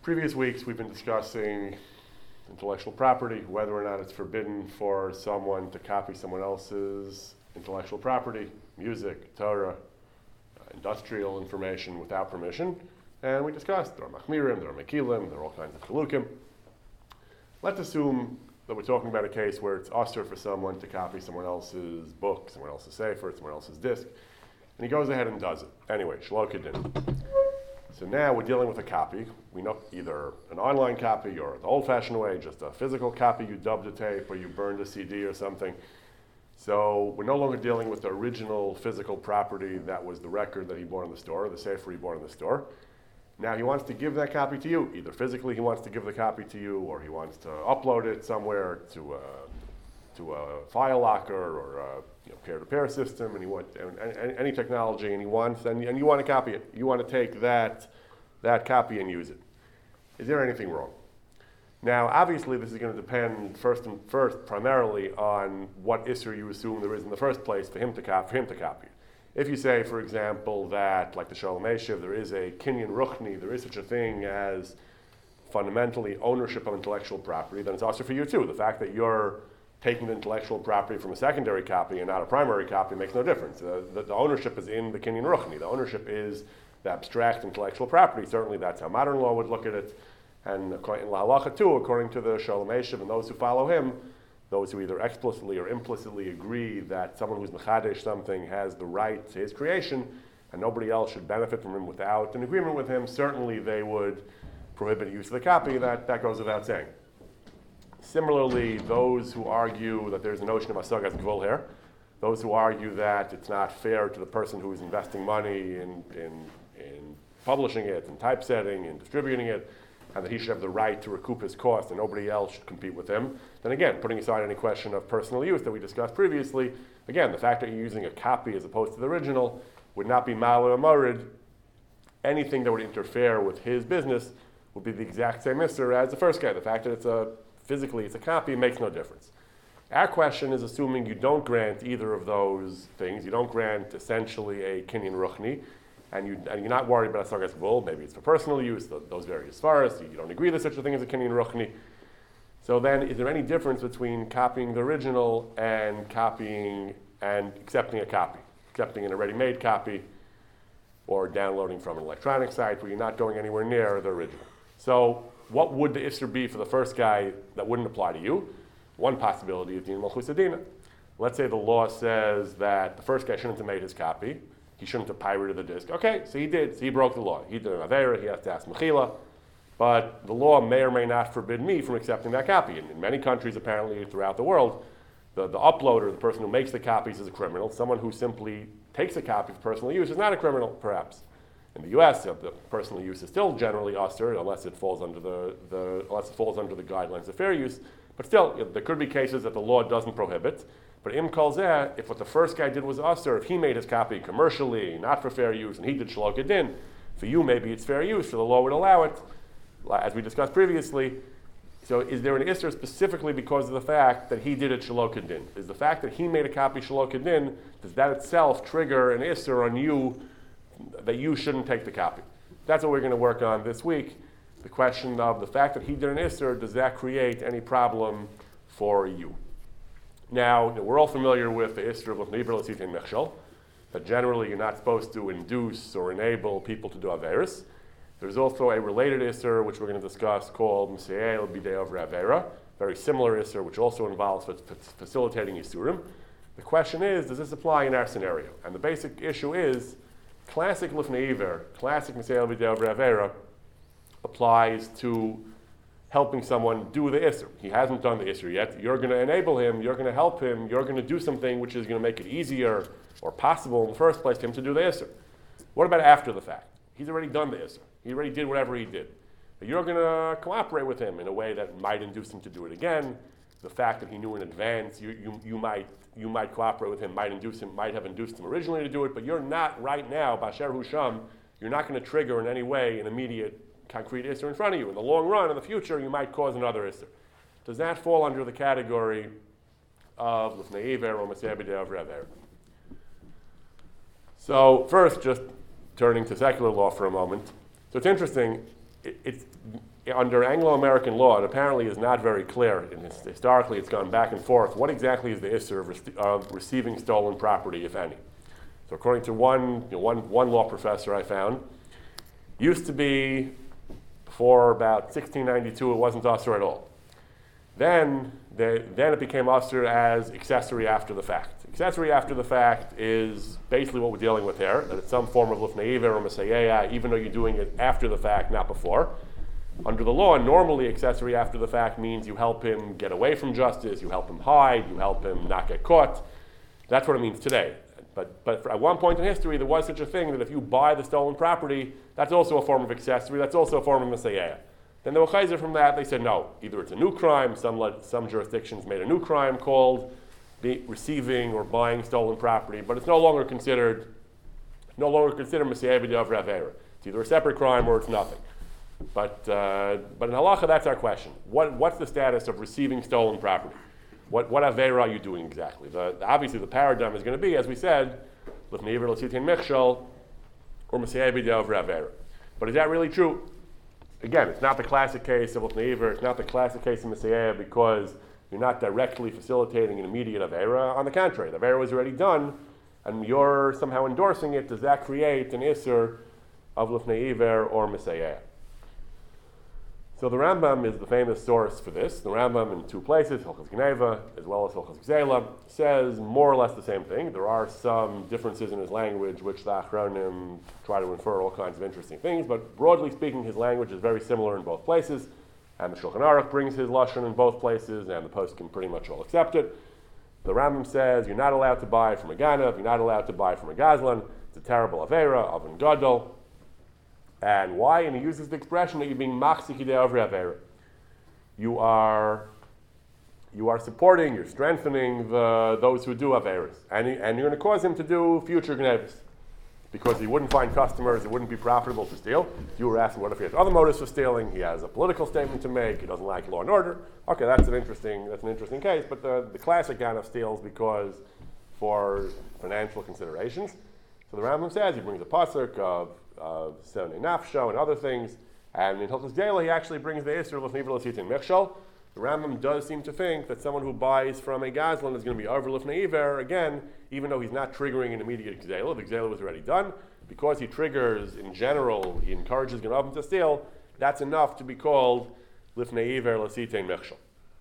Previous weeks we've been discussing intellectual property, whether or not it's forbidden for someone to copy someone else's intellectual property, music, Torah, industrial information without permission. And we discussed there are machmirim, there are mekilim, there are all kinds of chalukim. Let's assume that we're talking about a case where it's usher for someone to copy someone else's book, someone else's sefer, someone else's disc, and he goes ahead and does it. Anyway, shelo kedin. So now we're dealing with a copy. We know either an online copy or the old-fashioned way, just a physical copy, you dubbed a tape or you burned a CD or something. So we're no longer dealing with the original physical property that was the record that he bought in the store, or the sefer he bought in the store. Now he wants to give that copy to you. Either physically he wants to give the copy to you, or he wants to upload it somewhere to a file locker or a peer-to-peer system, and he wants any technology, and you want to copy it. You want to take that copy and use it. Is there anything wrong? Now, obviously, this is going to depend first primarily on what isser you assume there is in the first place for him to copy it. If you say, for example, that, like the Shalom Eshiv, there is a kinyan ruchni, there is such a thing as fundamentally ownership of intellectual property, then it's also for you too. The fact that you're taking the intellectual property from a secondary copy and not a primary copy makes no difference. The ownership is in the kinyan ruchni. The ownership is the abstract intellectual property. Certainly that's how modern law would look at it. And in La Halacha too, according to the Shalom Eshiv and those who follow him, those who either explicitly or implicitly agree that someone who's mechadesh something has the right to his creation and nobody else should benefit from him without an agreement with him, certainly they would prohibit use of the copy. That goes without saying. Similarly, those who argue that there's a notion of asagas gvul here, those who argue that it's not fair to the person who is investing money in publishing it, in typesetting, and distributing it, and that he should have the right to recoup his cost and nobody else should compete with him, then again, putting aside any question of personal use that we discussed previously, again, the fact that you're using a copy as opposed to the original would not be mal or marid. Anything that would interfere with his business would be the exact same issur as the first guy. The fact that physically it's a copy makes no difference. Our question is assuming you don't grant either of those things. You don't grant essentially a kinyan ruchni, and you're not worried about a sargas gvul. Maybe it's for personal use, those various svaras. You don't agree there's such a thing as a kinyan ruchni. So then, is there any difference between copying the original and copying and accepting a copy, accepting an already made copy, or downloading from an electronic site where you're not going anywhere near the original? So, what would the issur be for the first guy that wouldn't apply to you? One possibility is din malchus adina. Let's say the law says that the first guy shouldn't have made his copy. He shouldn't have pirated the disc. Okay, so he did. So he broke the law. He did an avera. He has to ask mechila. But the law may or may not forbid me from accepting that copy. And in many countries, apparently throughout the world, the uploader, the person who makes the copies, is a criminal. Someone who simply takes a copy for personal use is not a criminal, perhaps. In the U.S., the personal use is still generally usher, unless it falls under the guidelines of fair use. But still, there could be cases that the law doesn't prohibit. But im kol zeh, if what the first guy did was usher, if he made his copy commercially, not for fair use, and he did shelo kedin, for you maybe it's fair use, so the law would allow it, as we discussed previously. So is there an issur specifically because of the fact that he did it shelo kedin? Is the fact that he made a copy shelo kedin, does that itself trigger an issur on you that you shouldn't take the copy? That's what we're going to work on this week. The question of the fact that he did an issur, does that create any problem for you? Now, we're all familiar with the issur of l'fnei iver l'tzitei mechshel, that generally you're not supposed to induce or enable people to do averis. There's also a related issur, which we're going to discuss, called M'se'el b'dei avre avera, very similar issur, which also involves facilitating isurim. The question is, does this apply in our scenario? And the basic issue is, classic l'fnei iver, classic M'se'el b'dei avre avera, applies to helping someone do the issur. He hasn't done the issur yet. You're going to enable him, you're going to help him, you're going to do something which is going to make it easier or possible in the first place for him to do the issur. What about after the fact? He's already done the issur. He already did whatever he did. But you're going to cooperate with him in a way that might induce him to do it again. The fact that he knew in advance, you might cooperate with him, might have induced him originally to do it, but you're not right now, Basher Husham, you're not going to trigger in any way an immediate concrete issur in front of you. In the long run, in the future, you might cause another issur. Does that fall under the category of l'fnei iver or M'se'el b'dei avre avera? So first, just turning to secular law for a moment. So it's interesting. It's under Anglo-American law, it apparently is not very clear, and historically it's gone back and forth, what exactly is the issur of receiving stolen property, if any? So according to one law professor I found, used to be, before about 1692, it wasn't usur at all. Then it became usur as accessory after the fact. Accessory after the fact is basically what we're dealing with here, that it's some form of lifnei iver or mesayeya, even though you're doing it after the fact, not before. Under the law, normally accessory after the fact means you help him get away from justice, you help him hide, you help him not get caught. That's what it means today. But at one point in history, there was such a thing that if you buy the stolen property, that's also a form of accessory, that's also a form of mesayeya. Then they were chayzer from that, they said no, either it's a new crime, some jurisdictions made a new crime called receiving or buying stolen property, but it's no longer considered mesayeya b'di'ov avera. It's either a separate crime or it's nothing. But in halacha, that's our question. What's the status of receiving stolen property? What avera are you doing exactly? Obviously, the paradigm is going to be, as we said, lifnei iver l'sitin michshol or mesayeya b'di'ov avera. But is that really true? Again, it's not the classic case of lifnei iver. It's not the classic case of mesayeya because you're not directly facilitating an immediate avera. On the contrary, the avera was already done, and you're somehow endorsing it. Does that create an issur of lifnei iver or mesayeya? So the Rambam is the famous source for this. The Rambam in two places, Hilchos Gneva as well as Hilchos Gzela, says more or less the same thing. There are some differences in his language which the Achronim try to infer all kinds of interesting things, but broadly speaking, his language is very similar in both places. And the Shulchan Aruch brings his lashon in both places, and the post can pretty much all accept it. The Rambam says you're not allowed to buy from a ganav, you're not allowed to buy from a gazlan. It's a terrible avera, avon gadol. And why? And he uses the expression that you're being machzik yidei over avera. You are supporting, you're strengthening those who do averas, and you're going to cause him to do future gnevas. Because he wouldn't find customers, it wouldn't be profitable to steal. You were asking what if he has other motives for stealing, he has a political statement to make, he doesn't like law and order. Okay, that's an interesting case, but the classic ganav steals because for financial considerations. So the Rambam says, he brings a pasuk of Sonei Nafsho and other things, and in Hilchos Gzela he actually brings the issur lifnei iver l'sitin michshol. The Rambam does seem to think that someone who buys from a gazlan is going to be over lifnei iver, again, even though he's not triggering an immediate gzela. The gzela was already done. Because he triggers, in general, he encourages Ganavim to steal, that's enough to be called lifnei iver l'sitin michshol.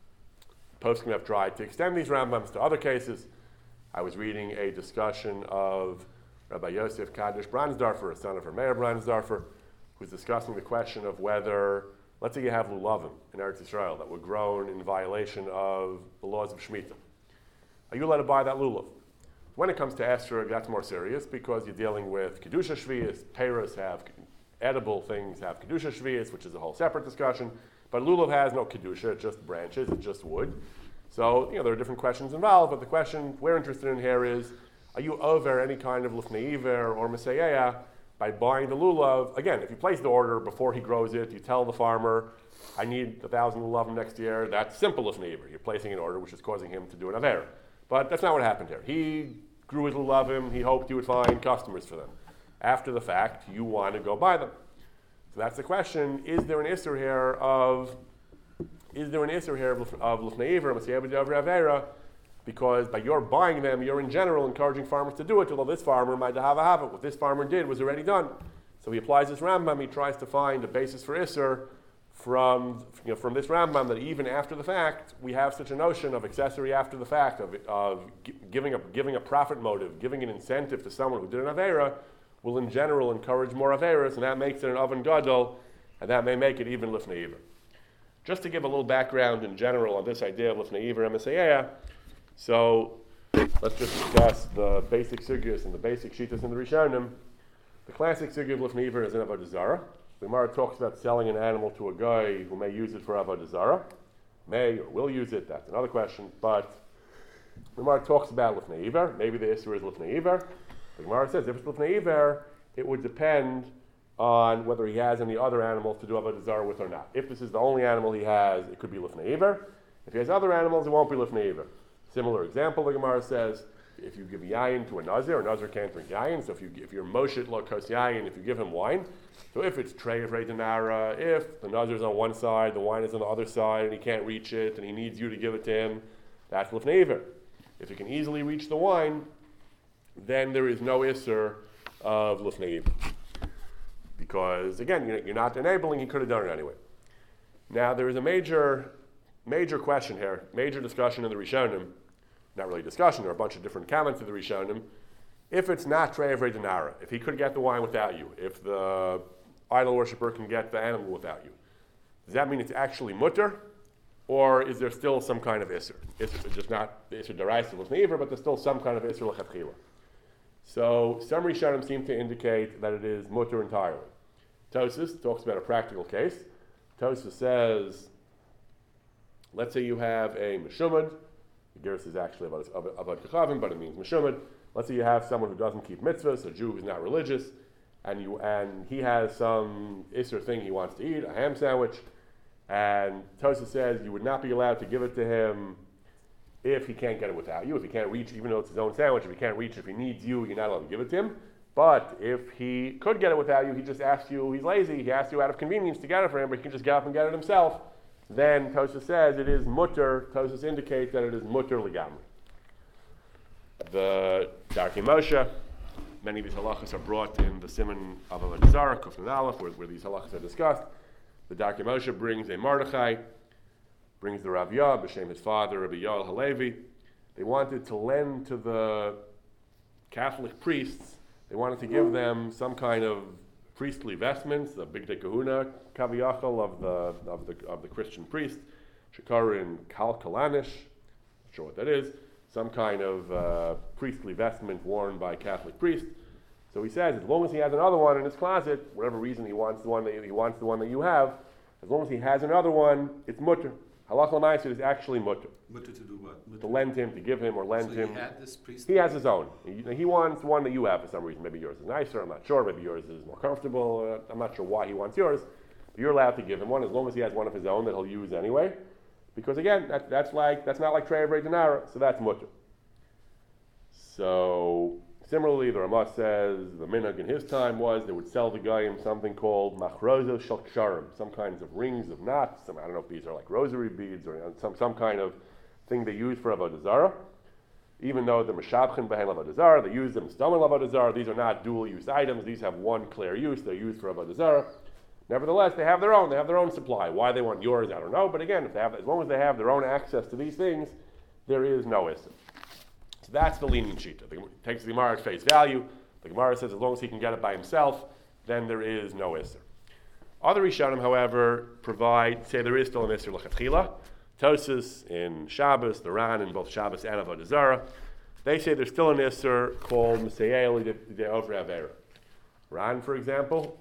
Poskim have tried to extend these Rambams to other cases. I was reading a discussion of Rabbi Yosef Kaddish Bransdorfer, a son of Meir Bransdorfer, who's discussing the question of whether, let's say you have lulavim in Eretz Yisrael that were grown in violation of the laws of Shemitah. Are you allowed to buy that lulav? When it comes to esrog, that's more serious because you're dealing with Kedusha Shvius. Peiros have edible things, have Kedusha Shvius, which is a whole separate discussion. But lulav has no Kedusha, it's just branches, it's just wood. So, there are different questions involved, but the question we're interested in here is, are you over any kind of lifnei iver or mesayeya by buying the lulav? Again, if you place the order before he grows it, you tell the farmer, I need 1,000 lulavim next year, that's simple lifnei iver. You're placing an order which is causing him to do an avera. But that's not what happened here. He grew his lulavim, he hoped he would find customers for them. After the fact, you want to go buy them. So that's the question, is there an issur here of lifnei iver, mesayeya b'di'ov avera? Because by your buying them, you're in general encouraging farmers to do it, although this farmer might have it. What this farmer did was already done. So he applies this Rambam, he tries to find a basis for issur from this Rambam that even after the fact, we have such a notion of accessory after the fact, of giving a profit motive, giving an incentive to someone who did an avera, will in general encourage more averas, and that makes it an oven gadol, and that may make it even lifnei iver. Just to give a little background in general on this idea of lifnei iver and mesayeya, so let's just discuss the basic sugyas and the basic shitas in the Rishonim. The classic sugya of lifnei iver is in Avodah Zarah. The Gemara talks about selling an animal to a guy who may use it for Avodah Zarah. May or will use it, that's another question. But the Gemara talks about lifnei iver. Maybe the issur is lifnei iver. The Gemara says if it's lifnei iver, it would depend on whether he has any other animals to do Avodah Zarah with or not. If this is the only animal he has, it could be lifnei iver. If he has other animals, it won't be lifnei iver. Similar example, the Gemara says, if you give yayin to a nazir can't drink yayin. So if you're moshit lo kos yayin, if you give him wine, so if it's trei of nara, if the nazir's on one side, the wine is on the other side, and he can't reach it, and he needs you to give it to him, that's lifnei iver. If he can easily reach the wine, then there is no isser of lifnei iver. Because again, you're not enabling, he could have done it anyway. Now there is a major question here, major discussion in the Rishonim, not really discussion, there are a bunch of different comments of the Rishonim. If it's not trei of nara, if he could get the wine without you, if the idol worshiper can get the animal without you, does that mean it's actually mutter? Or is there still some kind of isser? It's just not the isser deraisa was neiver, but there's still some kind of isser lechatchila. So some Rishonim seem to indicate that it is mutter entirely. Tosfos talks about a practical case. Tosfos says, let's say you have a meshumad. The Gerus is actually about kechavim, but it means meshumad. Let's say you have someone who doesn't keep mitzvahs, a Jew who's not religious, and he has some isser thing he wants to eat, a ham sandwich, and Tosfos says you would not be allowed to give it to him if he can't get it without you, if he can't reach, even though it's his own sandwich, if he can't reach, if he needs you, you're not allowed to give it to him. But if he could get it without you, he just asks you, he's lazy, he asks you out of convenience to get it for him, but he can just get up and get it himself, then Tosfos says it is mutter. Tosfos indicates that it is mutter legamri. The Darkei Moshe, many of these halachas are brought in the Siman of Avodah Zarah, Kuf Nun Aleph, where these halachas are discussed. The Darkei Moshe brings a Mordechai, brings the Rav Yah, b'shem his father, Rabbi Yoel Halevi. They wanted to lend to the Catholic priests, they wanted to give them some kind of priestly vestments, a big kahuna kaviyachal of the Christian priest, shekarin kal kalanish, not sure what that is, some kind of priestly vestment worn by Catholic priests. So he says, as long as he has another one in his closet, whatever reason he wants the one that you have, as long as he has another one, it's mutter. Halach l'maaseh is actually mutter. Mutter to do what? Mutter. To lend him, to give him, or lend him. He had this priest. He has his own. He wants one that you have for some reason. Maybe yours is nicer. I'm not sure. Maybe yours is more comfortable. I'm not sure why he wants yours. But you're allowed to give him one as long as he has one of his own that he'll use anyway. Because again, that's not like trei of nara, so that's mutter. So similarly, the Ramah says the minhag in his time was they would sell the goyim something called machrozos shel ksharim, some kinds of rings of knots. I don't know if these are like rosary beads or some kind of thing they use for avodah zarah. Even though the meshabchen behind avodah zarah, they use them stomach avodah zarah. These are not dual-use items. These have one clear use. They're used for avodah zarah. Nevertheless, they have their own. They have their own supply. Why they want yours, I don't know. But again, as long as they have their own access to these things, there is no issue. So that's the lenient shita. It takes the Gemara at face value. The Gemara says as long as he can get it by himself, then there is no isser. Other Rishonim, however, say there is still an isser l'chatchila. Tosfos in Shabbos, the Ran in both Shabbos and Avodah Zarah, they say there's still an isser called Mesayel de Over Avera. Ran, for example,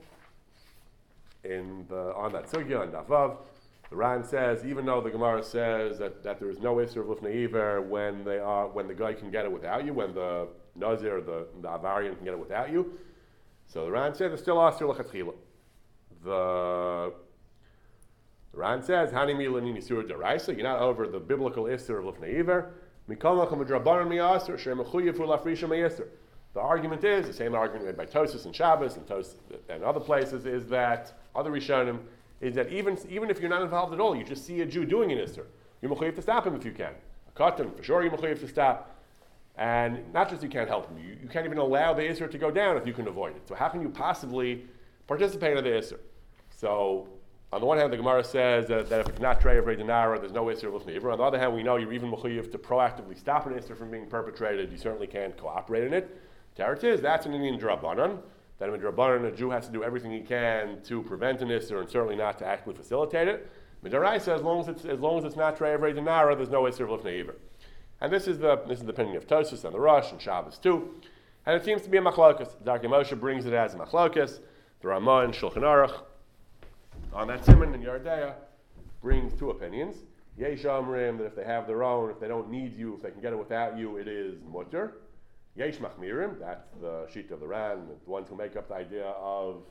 on that sugya on Davav, the Ran says even though the Gemara says that there is no isser of lifnei iver when the guy can get it without you, when the Nazir, the Avarian can get it without you, so the Ran says there's still isser l'chatchila. The Ran says, "Hani milani nisur deraisa." You're not over the biblical isser of lifnei iver. Mikol machem drabanan miyaser shemechuyev ulafrisha meyaser. The argument is the same argument made by Tosfos and Shabbos and other places is that other Rishonim is that even if you're not involved at all, you just see a Jew doing an isser, you're mechuyev to stop him if you can. A katan, for sure, you're mechuyev to stop, and not just you can't help him, you can't even allow the isser to go down if you can avoid it. So how can you possibly participate in the isser? So on the one hand, the Gemara says that if it's not trei of nara, there's no isser of lifnei iver. On the other hand, we know you're even mechuyev to proactively stop an isser from being perpetrated. You certainly can't cooperate in it. Teretz is that's an Indian drabanan. That in drabanan, a Jew has to do everything he can to prevent an isser and certainly not to actively facilitate it. Midaraisa, as long as it's not trei of nara, there's no isser of lifnei iver. And this is the opinion of Tosfos and the Rosh and Shabbos too. And it seems to be a machlokas. Darkei Moshe brings it as a machlokas. The Ramah and Shulchan Aruch on that Siman in Yardea brings two opinions. Yesh Omrim, that if they have their own, if they don't need you, if they can get it without you, it is mutter. Yesh Machmirim, that's the sheet of the Ran, the ones who make up the idea of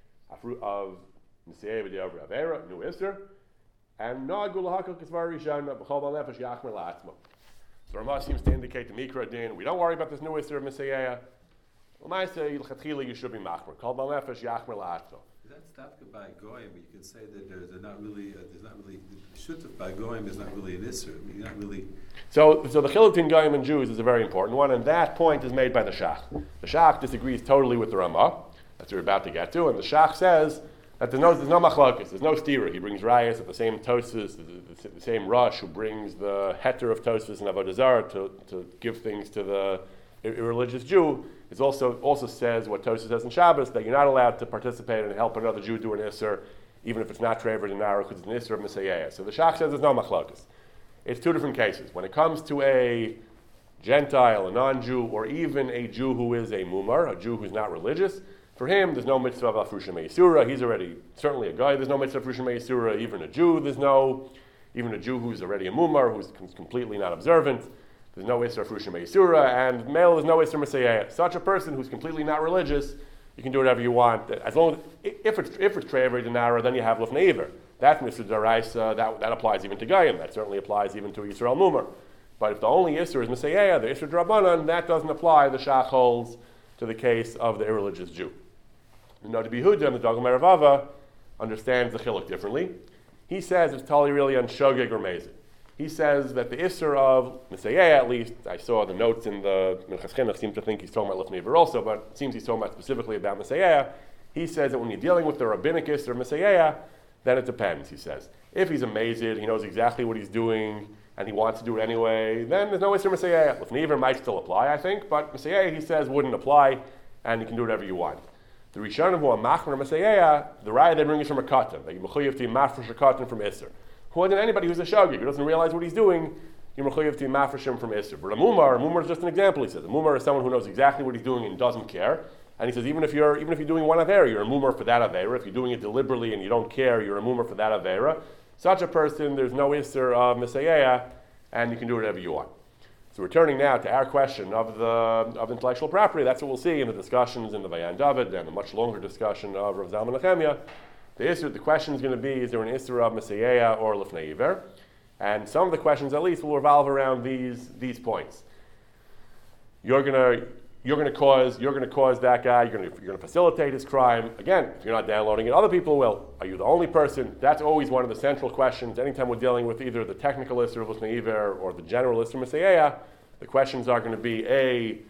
Nisei V'De'Over Avera, New Isser, and Nagul Hakal Kisvar Rishon B'Chol Bal Nefesh Yachmer La'atzmo. The Ramah seems to indicate the Mikra Din. We don't worry about this new Isser of Messiah. You should be machmer. Kol bal nefesh yachmer la'ato. That's stafka by goyim. You can say that there's not really the shutuf by goyim is not really an isser. I mean, not really. So the chiluk between goyim and Jews is a very important one, and that point is made by the Shach. The Shach disagrees totally with the Ramah. That's what we're about to get to, and the Shach says that there's no machlokes, there's no stira. He brings rayas at the same Tosfos, the same Rosh who brings the heter of Tosfos and Avodah Zarah to give things to the irreligious Jew. It also says what Tosfos says in Shabbos, that you're not allowed to participate and help another Jew do an Isser, even if it's not trevered in Nara, because it's an Isser of Messiah. So the Shach says there's no machlokes. It's two different cases. When it comes to a Gentile, a non-Jew, or even a Jew who is a mumar, a Jew who's not religious, for him, there's no mitzvah of Afrusha Me'isura. He's already certainly a guy. There's no mitzvah of Afrusha Me'isura. Even a Jew, even a Jew who's already a mumar, who's completely not observant. There's no Isra Afrusha Me'isura, and male there's no Isra Messiah. Such a person who's completely not religious, you can do whatever you want. As long as, if it's Tre'evei Denara, then you have Lifnei Iver. That's Mr. Daraisa, that applies even to Goyim. That certainly applies even to Yisrael Mumar. But if the only Isra is Messiah, the Isra Drabanan, that doesn't apply. The Shach holds to the case of the irreligious Jew. Now, the Behuda and the Dagul Meravava understands the chiluk differently. He says it's totally really on Shogeg or Mezid. He says that the Isser of Messiah, at least, I saw the notes in the Minchas Chinuch seem to think he's talking about Lifnei Iver also, but it seems he's talking about specifically about Messiah. He says that when you're dealing with the rabbinic Isser of Messiah, then it depends, he says. If he's a Mezid, he knows exactly what he's doing, and he wants to do it anyway, then there's no Isser Messiah. Lifnei Iver might still apply, I think, but Messiah, he says, wouldn't apply, and you can do whatever you want. The Rishonim who are Machmer Messiah, the Raya they bring is from a Katan. They mechuyev to mafresh a Katan from Isser. More than anybody who's a shogeg, who doesn't realize what he's doing, you're mechuyev to mafresh him from Isser. But a mumar is just an example. He says a mumar is someone who knows exactly what he's doing and doesn't care. And he says even if you're doing one avera, you're a mumar for that avera. If you're doing it deliberately and you don't care, you're a mumar for that avera. Such a person, there's no Isser of Messiah, and you can do whatever you want. So we're turning now to our question of intellectual property. That's what we'll see in the discussions in the Vayan David and the much longer discussion of Rav Zalman Nechemia. The question is going to be, is there an Isser of Messiah or Lifnei Iver? And some of the questions at least will revolve around these points. You're going to cause that guy, you're going to facilitate his crime. Again, if you're not downloading it, other people will. Are you the only person? That's always one of the central questions. Anytime we're dealing with either the technical Isser of Lifnei Iver or the general Isser Messiah, the questions are going to be, A,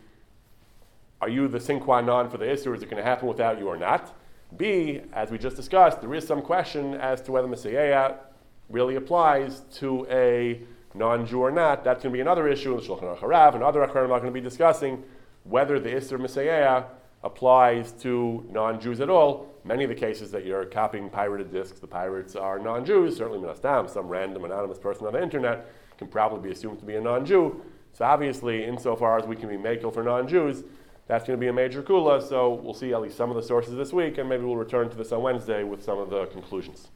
are you the sine qua non for the Isser? Is it going to happen without you or not? B, as we just discussed, there is some question as to whether Messiah really applies to a non-Jew or not. That's going to be another issue. The Shulchan Aruch Harav and other Acharonim are going to be discussing whether the Isser Messiah applies to non-Jews at all. Many of the cases that you're copying pirated discs, the pirates are non-Jews. Certainly, Minastam, some random anonymous person on the internet can probably be assumed to be a non-Jew. So obviously, insofar as we can be makel for non-Jews, that's going to be a major kula. So we'll see at least some of the sources this week, and maybe we'll return to this on Wednesday with some of the conclusions.